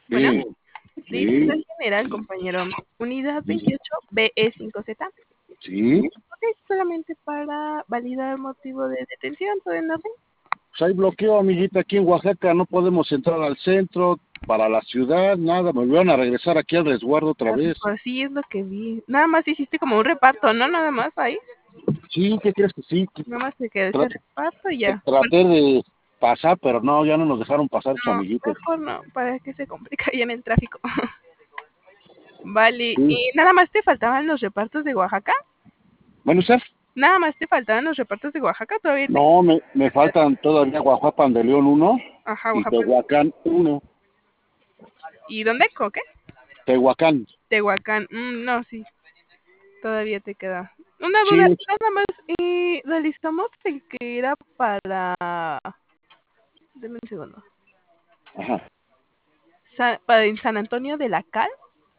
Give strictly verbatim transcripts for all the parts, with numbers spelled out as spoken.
Bueno, Sí, Distrito sí, General, compañero. Unidad sí, veintiocho B E cinco Z. sí. Ok, solamente para validar motivo de detención, ¿todo en orden? Pues hay bloqueo, amiguita, aquí en Oaxaca no podemos entrar al centro, para la ciudad, nada, me volvieron a regresar aquí al resguardo otra Ah, vez. pues sí, es lo que vi. Nada más hiciste como un reparto, ¿no? Nada más ahí. Sí, ¿qué crees que sí? Que Nada más te quedó ese tra- reparto y ya. Bueno, traté de pasar, pero no, ya no nos dejaron pasar sus no, amiguitos. mejor no, para que se complica ahí en el tráfico. Vale, Sí. y nada más te faltaban los repartos de Oaxaca. Bueno, Sef, Nada más te faltaban los repartos de Oaxaca, todavía te... no, me, me faltan todavía Guajuapan de León uno Ajá, y Oaxaca. Tehuacán uno. ¿Y dónde? ¿Co qué? Tehuacán, Tehuacán. Mm, no, sí, todavía te queda. Una duda, sí, nada más, y realizamos el que era para... Deme un segundo. ajá. Sa- para en San Antonio de la Cal.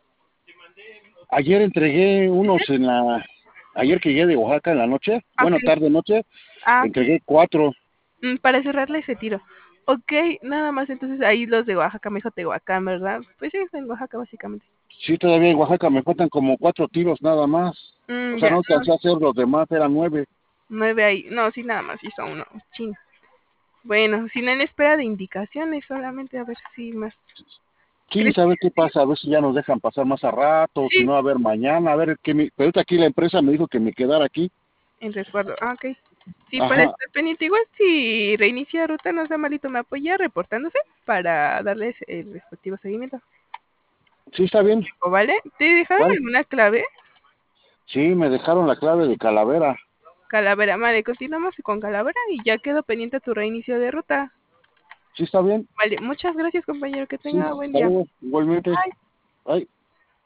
Ayer entregué ¿Ese? unos en la, ayer que llegué de Oaxaca en la noche, Ah, bueno, ok. tarde noche, Ah, ok. entregué cuatro. Mm, para cerrarle ese tiro. Ok, nada más, entonces ahí los de Oaxaca, me dijo Tehuacán, ¿verdad? Pues sí, en Oaxaca básicamente. Sí, todavía en Oaxaca me faltan como cuatro tiros nada más. O Mm, sea, ya, no no, alcancé a hacer los demás, eran nueve. nueve ahí. No, sí, nada más hizo uno. Chin. Bueno, si no en espera de indicaciones, solamente a ver si más. Sí, ¿Crees saber qué que pasa, a ver si ya nos dejan pasar más a rato, o si sí? no, a ver mañana, a ver qué me... Pero ahorita aquí la empresa me dijo que me quedara aquí. En resguardo. Ah, ok. Sí, para Ajá, estar pendiente, igual si reinicia ruta, no sea malito, me apoya reportándose para darles el respectivo seguimiento. sí está bien, ¿O vale? ¿Te dejaron ¿vale? alguna clave? Sí, me dejaron la clave de Calavera. Calavera, vale, continuamos con Calavera y ya quedó pendiente tu reinicio de ruta. Sí está bien, Vale, muchas gracias compañero, que sí, tenga buen hasta día. luego, igualmente. Bye. Bye.